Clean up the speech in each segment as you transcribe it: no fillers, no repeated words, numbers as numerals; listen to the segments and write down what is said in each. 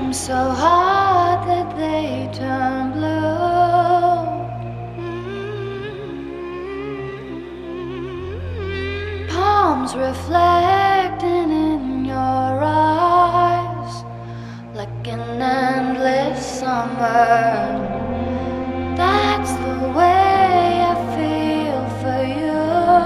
so hot that they turn blue. Palms reflecting in your eyes like an endless summer. That's the way I feel for you.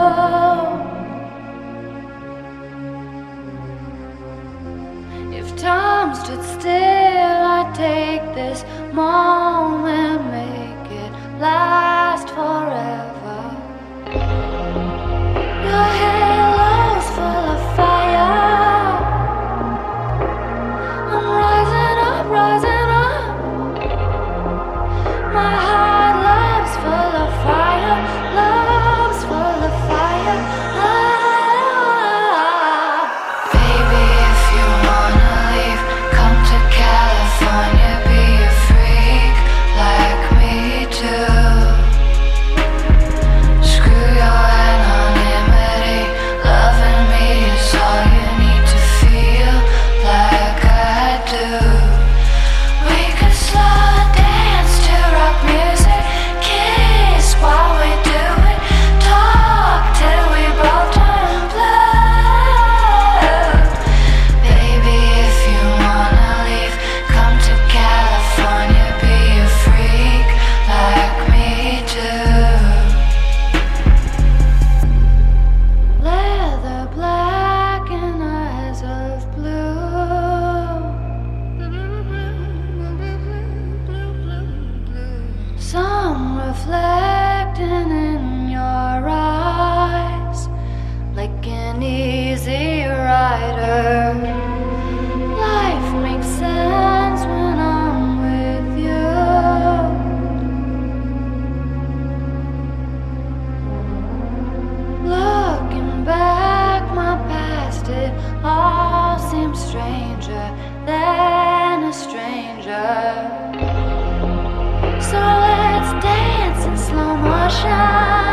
If time stood still, I'd take this moment, make it last forever. Your halo's full of fire. I'm rising up, rising up. My heart love's full of fire, love's full of fire. Baby, if you wanna leave, come to California, be a freak like me too. Screw your anonymity, loving me is all you need to feel like I do. We could slow dance to rock music, kiss while we do it, talk till we both turn blue. Baby, if you wanna leave, come to California, be a freak like me too. Leather black and eyes of blue. Some reflecting in your eyes like an easy rider. Life makes sense when I'm with you. Looking back, my past, it all seems stranger than a stranger. So let's dance in slow motion.